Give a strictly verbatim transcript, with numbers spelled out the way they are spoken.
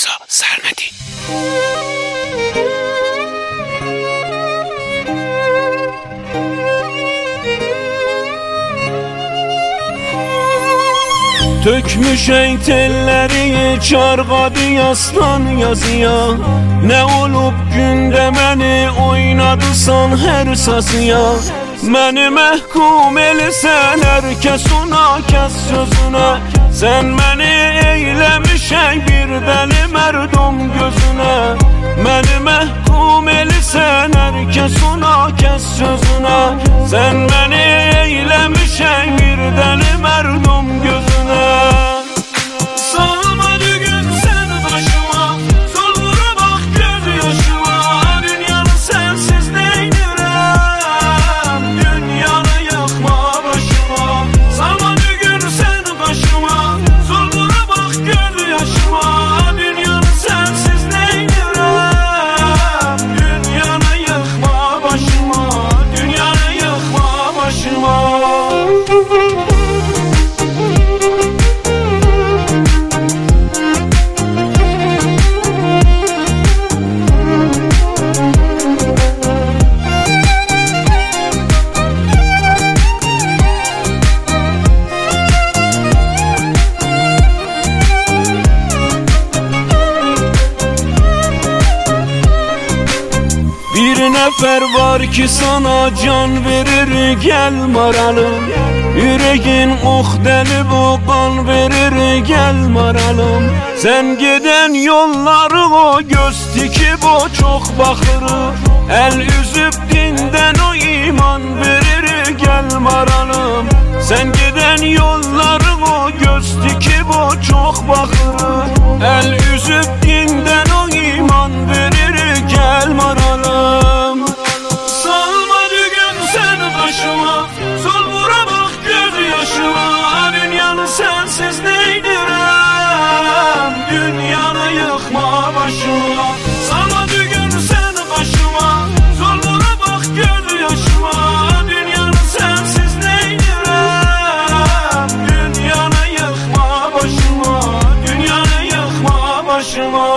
Rıza Sarnadi. Tökmüş eytelleri çarqadı yastan yazıya. Ne olup günde məni oynadısan her sazıya. Məni məhkum eləsən hər kəs ona kəs sözünə. Sən məni eyləmişək bir dəli mərdum gözünə. Məni məhkum eləsən hər kəs ona kəs sözünə. Sən məni eyləmişək bir dəli mərdum gözünə. Bir nefer var ki sana can verir, gel maralım. Yüreğin ox delib o kan verir, gel maralım. Sen giden yolları o göz dikib o çok bakırır. El üzüp dinden o iman verir, gel maralım. Sen giden yolları o göz dikib o çok bakırır. El üzüp dinden o iman verir, gel maralım. Salma düğün sen başıma, sol vura bak göz yaşıma. Dünyanı sensiz neydirem, dünyanı yıkma başıma. Salma düğün sen başıma, sol vura bak göz yaşıma. Dünyanı sensiz neydirem, dünyanı yıkma başıma. Dünyanı yıkma başıma.